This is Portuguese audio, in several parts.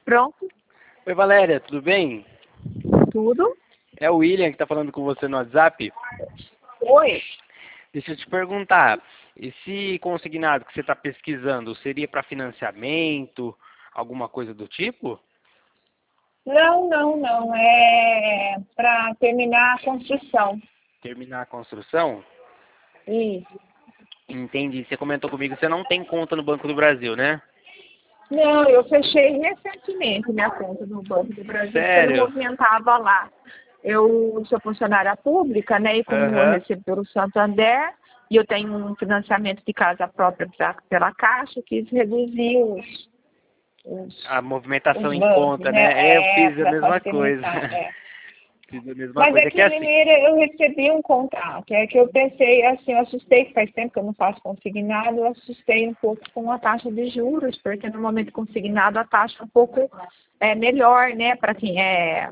Pronto, Oi, Valéria, tudo bem? tudo. É o William que está falando com você no WhatsApp. Oi. Deixa eu te perguntar, esse consignado que você está pesquisando seria para financiamento, alguma coisa do tipo? Não. É para terminar a construção. Terminar a construção? Isso. Entendi. Você comentou comigo que você não tem conta no Banco do Brasil, né? Não, eu fechei recentemente minha conta no Banco do Brasil, porque eu não Sério? movimentava lá. Eu sou funcionária pública, né? E como eu Aham. recebo pelo Santander, e eu tenho um financiamento de casa própria pela Caixa, eu quis reduzir A os movimentação em bancos, conta, né? né? Eu fiz a Para mesma coisa. facilitar. É. Fiz a mesma Mas coisa. É aqui que em assim, Limeira eu recebi um contrato, é que eu pensei, assim, eu assustei, que faz tempo que eu não faço consignado, eu assustei um pouco com a taxa de juros, porque no momento consignado a taxa é um pouco melhor, né, para quem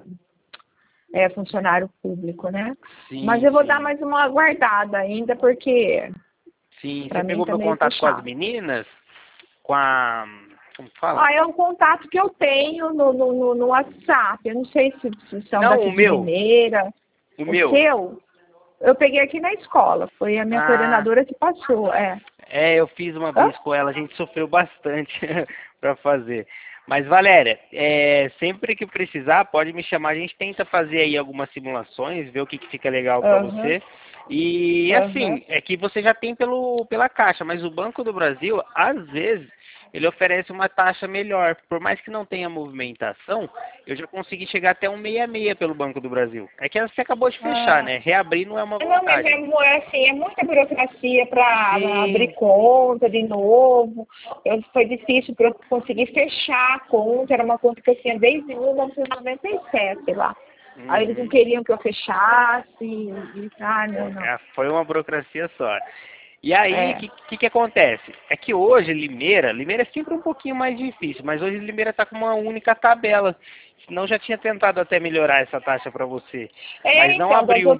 é funcionário público, né? Mas sim, eu vou dar sim. mais uma aguardada ainda, porque Sim, você para mim pegou tá meu meio contato com as puxado. meninas? Com a... Como que fala? Ah, é um contato que eu tenho no WhatsApp, eu não sei se são Não, daqui o de meu. Limeira. O O meu. seu? Eu peguei aqui na escola, foi a minha Ah, coordenadora que passou, é. eu fiz uma Hã? vez com ela, a gente sofreu bastante para fazer. Mas, Valéria, sempre que precisar, pode me chamar, a gente tenta fazer aí algumas simulações, ver o que fica legal para Aham, você. E, aham. assim, é que você já tem pela Caixa, mas o Banco do Brasil, às vezes, ele oferece uma taxa melhor. Por mais que não tenha movimentação, eu já consegui chegar até um 66 pelo Banco do Brasil. É que você acabou de fechar, Ah, né? Reabrir não é uma não, mas vantagem. é assim, é muita burocracia para abrir Sim. conta de novo. Foi difícil para eu conseguir fechar a conta, era uma conta que eu tinha desde 1997 lá. Aí eles não Uhum. queriam que eu fechasse, não. Foi uma burocracia só. E aí, o É. que acontece? É que hoje Limeira é sempre um pouquinho mais difícil, mas hoje Limeira está com uma única tabela. Senão já tinha tentado até melhorar essa taxa para você, mas não Então, abriu.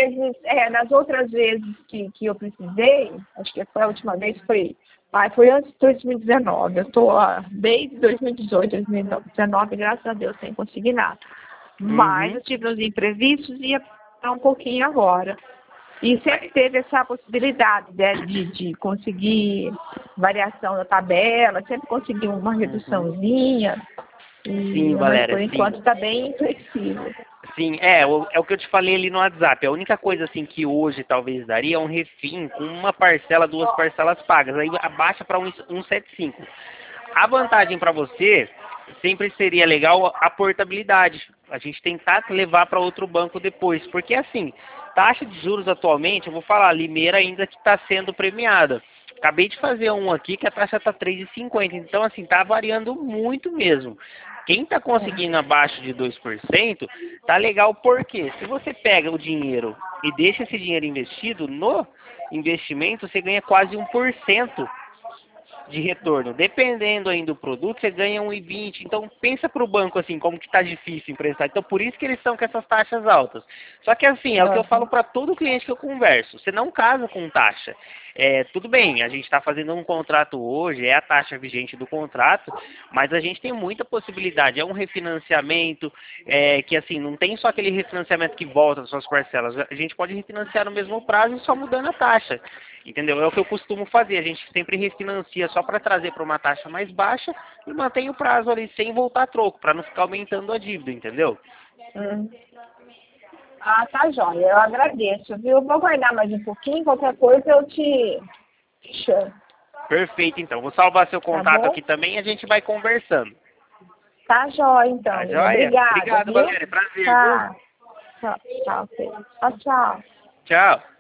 nas outras vezes que eu precisei, acho que foi a última vez, foi antes de 2019. Eu estou desde 2018, 2019, graças a Deus, sem conseguir nada. Mas Uhum. eu tive uns imprevistos e ia parar um pouquinho agora. E sempre teve essa possibilidade, né, de conseguir variação da tabela, sempre consegui uma Uhum. reduçãozinha, Sim, mas por Valéria, sim. enquanto está bem flexível. Sim, é o que eu te falei ali no WhatsApp. A única coisa assim que hoje talvez daria é um refim com uma parcela, duas parcelas pagas. Aí abaixa para 175. A vantagem para você sempre seria legal a portabilidade. A gente tentar levar para outro banco depois. Porque assim, taxa de juros atualmente, eu vou falar, Limeira ainda que está sendo premiada. Acabei de fazer um aqui que a taxa está 3,50. Então, assim, está variando muito mesmo. Quem está conseguindo abaixo de 2%, tá legal porque se você pega o dinheiro e deixa esse dinheiro investido no investimento, você ganha quase 1% de retorno. Dependendo aí do produto, você ganha 1,20. Então pensa para o banco assim, como que está difícil emprestar. Então por isso que eles estão com essas taxas altas. Só que assim, é o que eu falo Aham. para todo cliente que eu converso. Você não casa com taxa. Tudo bem, a gente está fazendo um contrato hoje, é a taxa vigente do contrato, mas a gente tem muita possibilidade. É um refinanciamento, que assim, não tem só aquele refinanciamento que volta das suas parcelas. A gente pode refinanciar no mesmo prazo e só mudando a taxa. Entendeu? É o que eu costumo fazer. A gente sempre refinancia só para trazer para uma taxa mais baixa e mantém o prazo ali sem voltar troco, para não ficar aumentando a dívida, entendeu? Hum. Ah, tá joia. Eu agradeço, viu? Eu vou guardar mais um pouquinho, qualquer coisa eu te chamo, Perfeito, então. Vou salvar seu tá contato bom? aqui também e a gente vai conversando. Tá joia, Tá então, Lina. joia? Obrigada, Obrigado, viu? Valéria. Prazer, viu? Tá. Tchau, filho. Tchau, tchau. Tchau.